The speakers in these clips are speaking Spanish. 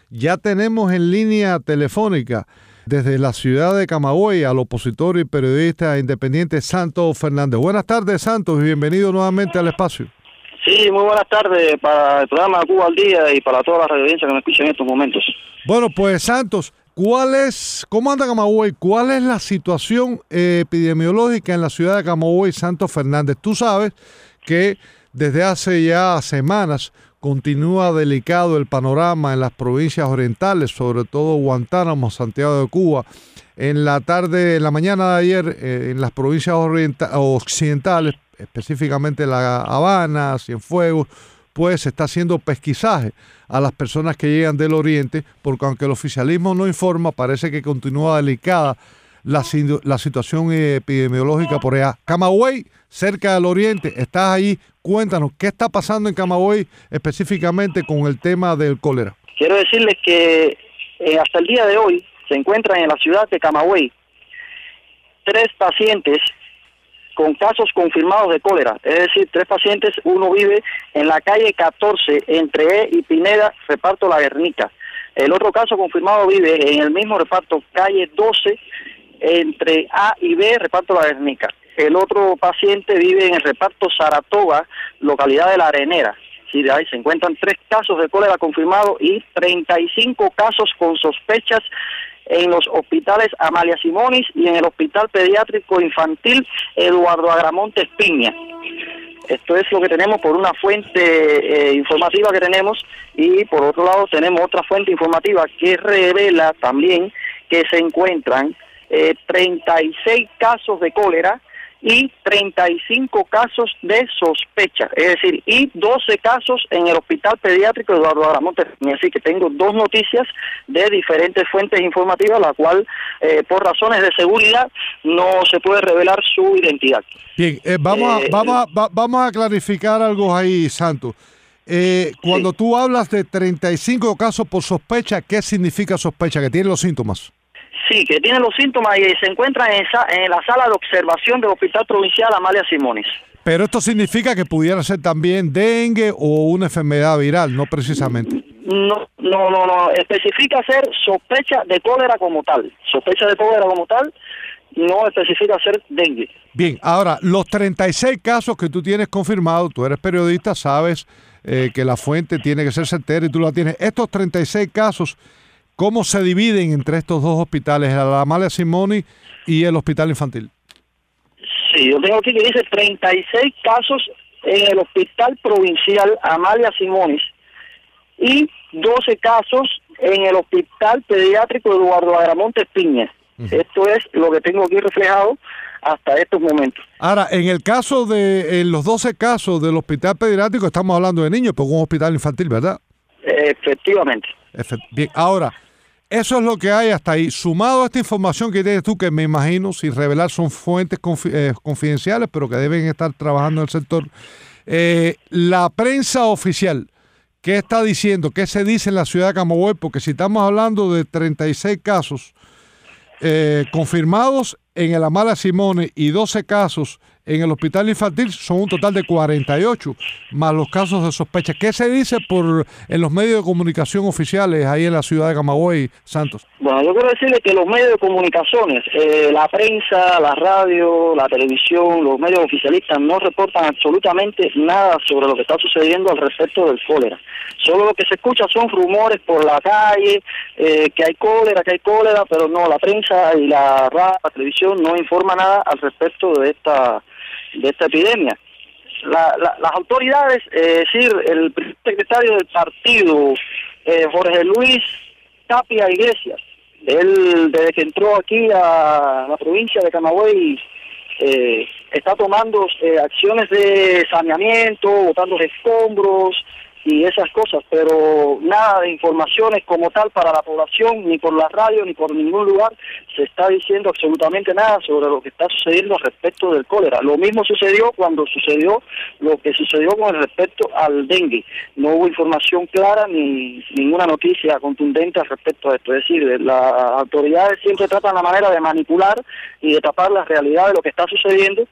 Ya tenemos en línea telefónica desde la ciudad de Camagüey al opositor y periodista independiente Santos Fernández. Buenas tardes, Santos, y bienvenido nuevamente al espacio. Sí, muy buenas tardes para el programa Cuba al Día y para toda la radioaudiencia que me escuchan en estos momentos. Bueno, pues Santos, ¿cómo anda Camagüey? ¿Cuál es la situación epidemiológica en la ciudad de Camagüey, Santos Fernández? Tú sabes que desde hace ya semanas continúa delicado el panorama en las provincias orientales, sobre todo Guantánamo, Santiago de Cuba. En la mañana de ayer, en las provincias occidentales, específicamente La Habana, Cienfuegos, pues se está haciendo pesquisaje a las personas que llegan del oriente, porque aunque el oficialismo no informa, parece que continúa delicada la situación epidemiológica por allá. Camagüey, cerca del oriente, estás ahí, cuéntanos, ¿qué está pasando en Camagüey específicamente con el tema del cólera? Quiero decirles que hasta el día de hoy se encuentran en la ciudad de Camagüey 3 pacientes con casos confirmados de cólera, es decir, 3 pacientes, uno vive en la calle 14, entre E y Pineda, reparto La Guernica. El otro caso confirmado vive en el mismo reparto, calle 12, entre A y B, reparto La Guernica. El otro paciente vive en el reparto Saratoga, localidad de La Arenera. Sí, de ahí se encuentran 3 casos de cólera confirmados y 35 casos con sospechas en los hospitales Amalia Simonis y en el Hospital Pediátrico Infantil Eduardo Agramonte Espiña. Esto es lo que tenemos por una fuente informativa que tenemos, y por otro lado tenemos otra fuente informativa que revela también que se encuentran 36 casos de cólera y 35 casos de sospecha, es decir, y 12 casos en el Hospital Pediátrico Eduardo Agramonte. Así que tengo 2 noticias de diferentes fuentes informativas, la cual por razones de seguridad no se puede revelar su identidad. Bien, vamos a clarificar algo ahí, Santos. Cuando tú hablas de 35 casos por sospecha, ¿qué significa sospecha? ¿Que tienen los síntomas? Sí, que tienen los síntomas y se encuentran en la sala de observación del Hospital Provincial Amalia Simonis. Pero esto significa que pudiera ser también dengue o una enfermedad viral, no precisamente. No, especifica ser sospecha de cólera como tal. Sospecha de cólera como tal, no especifica ser dengue. Bien, ahora, los 36 casos que tú tienes confirmados, tú eres periodista, sabes que la fuente tiene que ser certera y tú la tienes. Estos 36 casos, ¿cómo se dividen entre estos 2 hospitales, el Amalia Simonis y el Hospital Infantil? Sí, yo tengo aquí que dice 36 casos en el Hospital Provincial Amalia Simonis y 12 casos en el Hospital Pediátrico Eduardo Agramonte Espiña. Esto es lo que tengo aquí reflejado hasta estos momentos. Ahora, en los 12 casos del Hospital Pediátrico estamos hablando de niños, porque es un hospital infantil, ¿verdad? Efectivamente. Bien, ahora, eso es lo que hay hasta ahí. Sumado a esta información que tienes tú, que me imagino, sin revelar, son fuentes confidenciales, pero que deben estar trabajando en el sector, la prensa oficial, ¿qué está diciendo? ¿Qué se dice en la ciudad de Camagüey? Porque si estamos hablando de 36 casos confirmados en el Amalia Simonis y 12 casos en el Hospital Infantil, son un total de 48, más los casos de sospecha. ¿Qué se dice en los medios de comunicación oficiales ahí en la ciudad de Camagüey, Santos? Bueno, yo quiero decirle que los medios de comunicaciones, la prensa, la radio, la televisión, los medios oficialistas no reportan absolutamente nada sobre lo que está sucediendo al respecto del cólera. Solo lo que se escucha son rumores por la calle, que hay cólera, pero no, la prensa y la radio, la televisión no informa nada al respecto de esta epidemia. Las autoridades, es decir, el secretario del partido, Jorge Luis Tapia Iglesias, él desde que entró aquí a la provincia de Camagüey está tomando acciones de saneamiento, botando escombros y esas cosas, pero nada de informaciones como tal para la población, ni por la radio, ni por ningún lugar se está diciendo absolutamente nada sobre lo que está sucediendo respecto del cólera. Lo mismo sucedió cuando sucedió lo que sucedió con respecto al dengue. No hubo información clara ni ninguna noticia contundente al respecto a esto. Es decir, las autoridades siempre tratan la manera de manipular y de tapar la realidad de lo que está sucediendo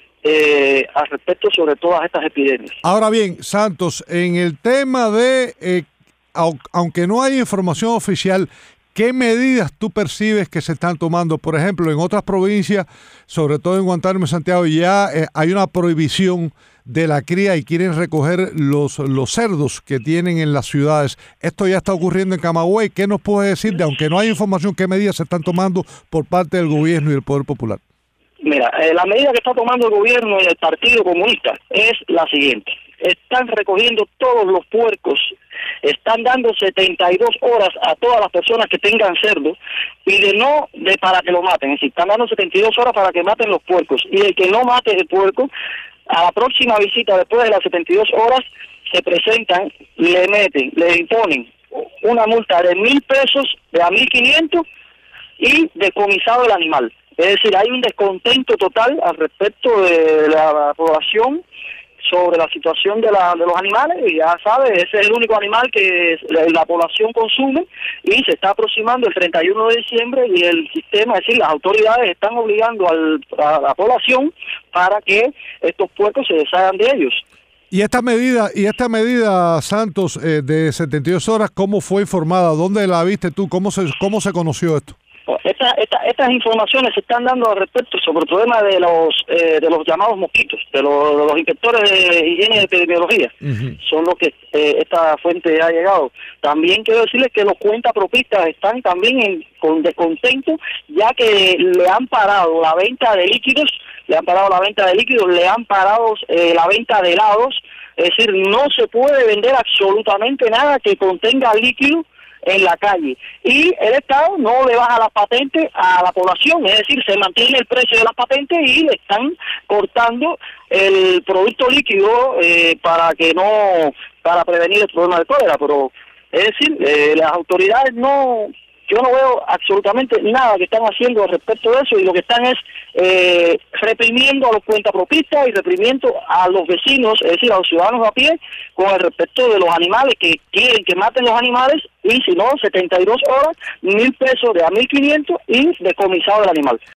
al respecto sobre todas estas epidemias. Ahora bien, Santos, en el tema de aunque no hay información oficial, ¿qué medidas tú percibes que se están tomando? Por ejemplo, en otras provincias, sobre todo en Guantánamo y Santiago, ya hay una prohibición de la cría y quieren recoger los cerdos que tienen en las ciudades. Esto ya está ocurriendo en Camagüey. ¿Qué nos puedes decir de, aunque no hay información, qué medidas se están tomando por parte del gobierno y del Poder Popular? Mira, la medida que está tomando el gobierno y el Partido Comunista es la siguiente. Están recogiendo todos los puercos, están dando 72 horas a todas las personas que tengan cerdo y para que lo maten. Es decir, están dando 72 horas para que maten los puercos. Y el que no mate el puerco, a la próxima visita después de las 72 horas, se presentan, le imponen una multa de 1,000 pesos, de a 1,500 y decomisado del animal. Es decir, hay un descontento total al respecto de la población sobre la situación de los animales, y ya sabes, ese es el único animal que la población consume, y se está aproximando el 31 de diciembre y el sistema, es decir, las autoridades están obligando a la población para que estos puercos se deshagan de ellos. Y esta medida, Santos, de 72 horas, ¿cómo fue informada? ¿Dónde la viste tú? ¿Cómo se conoció esto? Estas informaciones se están dando al respecto sobre el problema de los llamados mosquitos, de los inspectores de higiene y epidemiología. Son los que esta fuente ha llegado. También quiero decirles que los cuentapropistas están también con descontento, ya que le han parado la venta de líquidos, le han parado la venta de helados. Es decir, no se puede vender absolutamente nada que contenga líquido en la calle, y el Estado no le baja las patentes a la población, es decir, se mantiene el precio de las patentes y le están cortando el producto líquido para prevenir el problema de cólera. Pero es decir, las autoridades yo no veo absolutamente nada que están haciendo al respecto de eso, y lo que están es reprimiendo a los cuentapropistas y reprimiendo a los vecinos, es decir, a los ciudadanos a pie, con el respecto de los animales, que quieren que maten los animales, y si no, 72 horas, 1,000 pesos de a 1,500 y decomisado del animal.